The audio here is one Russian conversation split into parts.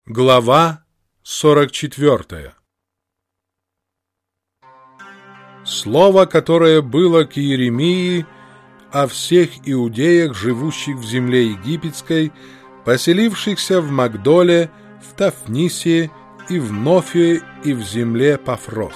Глава 44. Слово, которое было к Иеремии о всех иудеях, живущих в земле египетской, поселившихся в Магдоле, в Тафнисе и в Нофе и в земле Пафрос.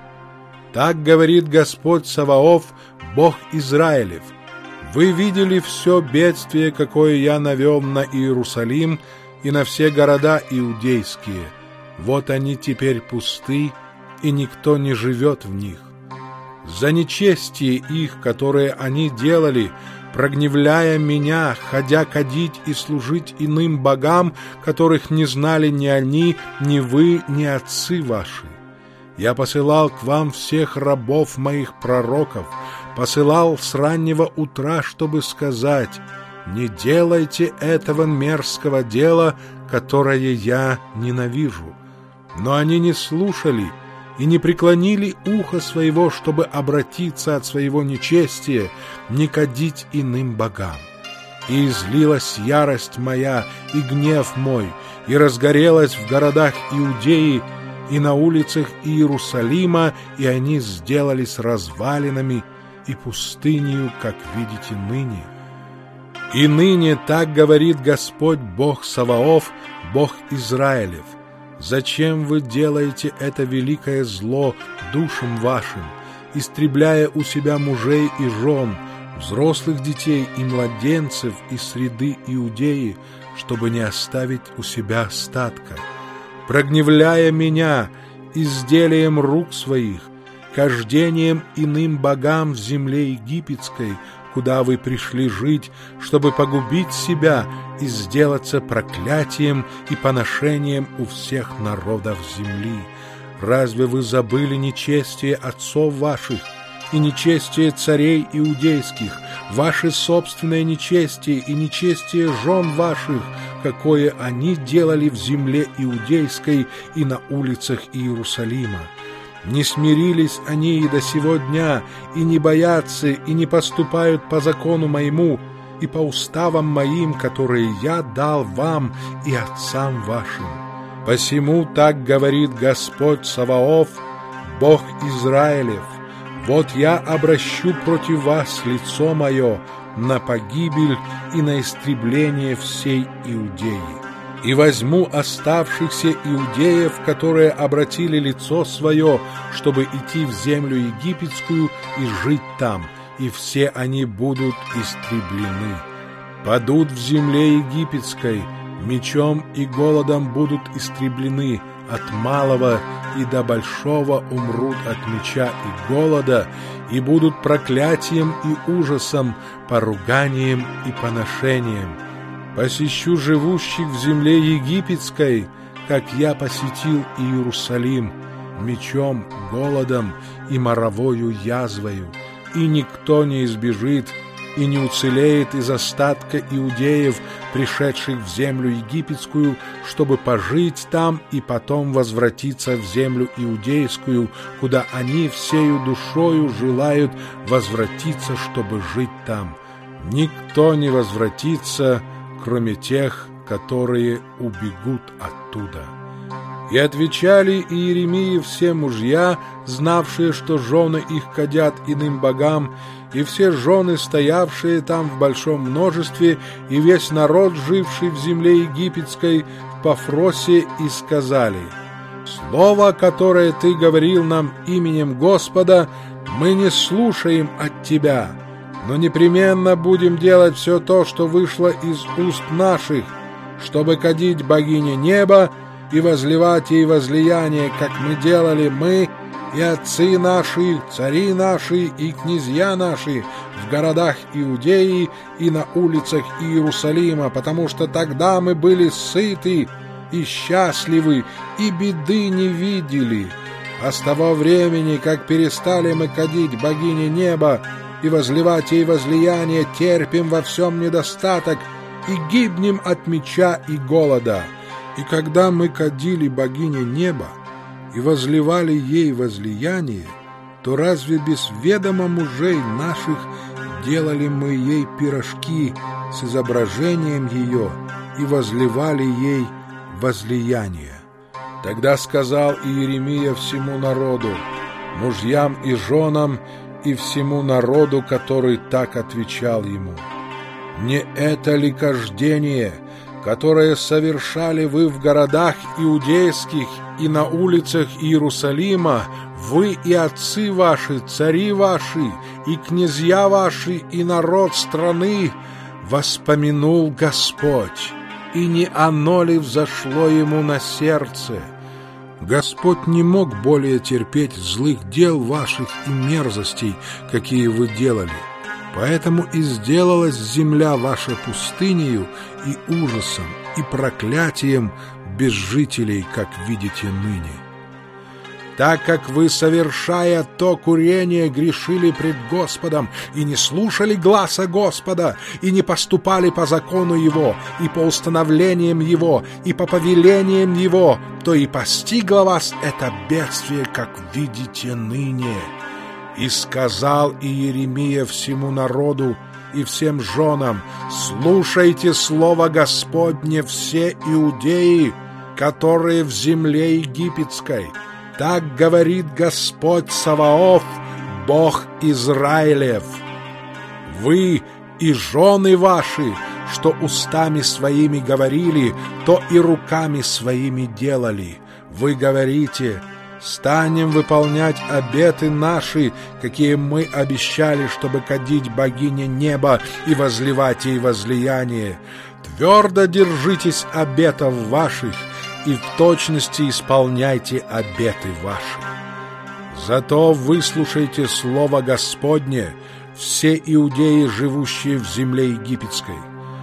Так говорит Господь Саваоф, Бог Израилев: вы видели все бедствие, какое я навел на Иерусалим и на все города иудейские. Вот они теперь пусты, и никто не живет в них. За нечестие их, которое они делали, прогневляя меня, ходя кадить и служить иным богам, которых не знали ни они, ни вы, ни отцы ваши. Я посылал к вам всех рабов моих пророков, посылал с раннего утра, чтобы сказать: не делайте этого мерзкого дела, которое я ненавижу. Но они не слушали и не преклонили ухо своего, чтобы обратиться от своего нечестия, не кадить иным богам. И излилась ярость моя и гнев мой, и разгорелась в городах Иудеи и на улицах Иерусалима, и они сделались развалинами и пустынею, как видите ныне. И ныне так говорит Господь Бог Саваоф, Бог Израилев: зачем вы делаете это великое зло душам вашим, истребляя у себя мужей и жен, взрослых детей и младенцев из среды Иудеи, чтобы не оставить у себя остатка, прогневляя меня изделием рук своих, кождением иным богам в земле египетской, куда вы пришли жить, чтобы погубить себя и сделаться проклятием и поношением у всех народов земли? Разве вы забыли нечестие отцов ваших и нечестие царей иудейских, ваше собственное нечестие и нечестие жен ваших, какое они делали в земле иудейской и на улицах Иерусалима? Не смирились они и до сего дня, и не боятся, и не поступают по закону моему и по уставам моим, которые я дал вам и отцам вашим. Посему так говорит Господь Саваоф, Бог Израилев: вот я обращу против вас лицо мое на погибель и на истребление всей Иудеи. И возьму оставшихся иудеев, которые обратили лицо свое, чтобы идти в землю египетскую и жить там, и все они будут истреблены. Падут в земле египетской, мечом и голодом будут истреблены, от малого и до большого умрут от меча и голода, и будут проклятием и ужасом, поруганием и поношением. Посещу живущих в земле египетской, как я посетил Иерусалим, мечом, голодом и моровою язвою, и никто не избежит и не уцелеет из остатка иудеев, пришедших в землю египетскую, чтобы пожить там и потом возвратиться в землю иудейскую, куда они всею душою желают возвратиться, чтобы жить там. Никто не возвратится, кроме тех, которые убегут оттуда. И отвечали Иеремии все мужья, знавшие, что жены их кадят иным богам, и все жены, стоявшие там в большом множестве, и весь народ, живший в земле египетской, в Пафросе, и сказали: «Слово, которое ты говорил нам именем Господа, мы не слушаем от тебя, но непременно будем делать все то, что вышло из уст наших, чтобы кадить богине неба и возливать ей возлияние, как мы делали мы и отцы наши, цари наши и князья наши в городах Иудеи и на улицах Иерусалима, потому что тогда мы были сыты и счастливы, и беды не видели. А с того времени, как перестали мы кадить богине неба и возливать ей возлияние, терпим во всем недостаток и гибнем от меча и голода. И когда мы кадили богине неба и возливали ей возлияние, то разве без ведома мужей наших делали мы ей пирожки с изображением ее и возливали ей возлияния. Тогда сказал Иеремия всему народу, мужьям и женам, и всему народу, который так отвечал ему: «Не это ли кождение, которое совершали вы в городах иудейских и на улицах Иерусалима, вы и отцы ваши, цари ваши, и князья ваши, и народ страны, воспомянул Господь, и не оно ли взошло ему на сердце? Господь не мог более терпеть злых дел ваших и мерзостей, какие вы делали. Поэтому и сделалась земля ваша пустынею и ужасом, и проклятием без жителей, как видите ныне. Так как вы, совершая то курение, грешили пред Господом, и не слушали гласа Господа, и не поступали по закону Его, и по установлениям Его, и по повелениям Его, то и постигло вас это бедствие, как видите ныне. И сказал Иеремия всему народу и всем женам: слушайте слово Господне все иудеи, которые в земле египетской. Так говорит Господь Саваоф, Бог Израилев: вы и жены ваши, что устами своими говорили, то и руками своими делали. Вы говорите: станем выполнять обеты наши, какие мы обещали, чтобы кадить богине неба и возливать ей возлияние. Твердо держитесь обетов ваших, и в точности исполняйте обеты ваши. Зато выслушайте слово Господне, все иудеи, живущие в земле египетской.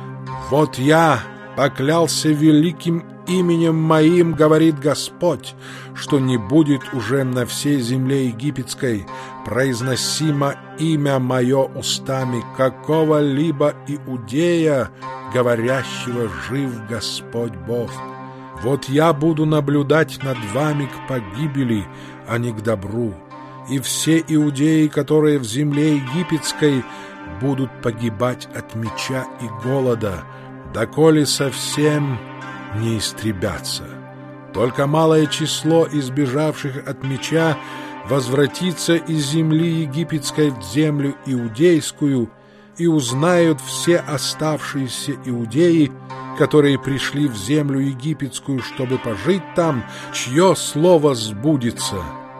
Вот я поклялся великим именем моим, говорит Господь, что не будет уже на всей земле египетской произносимо имя мое устами какого-либо иудея, говорящего: жив Господь Бог. Вот я буду наблюдать над вами к погибели, а не к добру, и все иудеи, которые в земле египетской, будут погибать от меча и голода, доколе совсем не истребятся. Только малое число избежавших от меча возвратится из земли египетской в землю иудейскую, и узнают все оставшиеся иудеи, которые пришли в землю египетскую, чтобы пожить там, чье слово сбудется,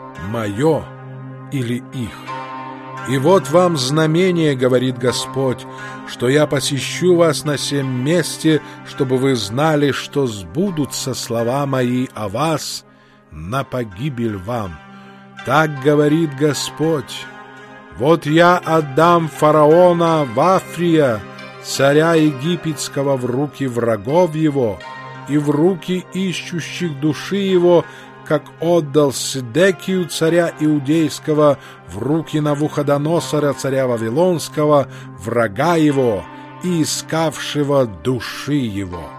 мое или их. И вот вам знамение, говорит Господь, что я посещу вас на сем месте, чтобы вы знали, что сбудутся слова мои о вас на погибель вам. Так говорит Господь: вот я отдам фараона Вафрия, царя египетского, в руки врагов его и в руки ищущих души его, как отдал Седекию, царя иудейского, в руки Навуходоносора, царя вавилонского, врага его и искавшего души его.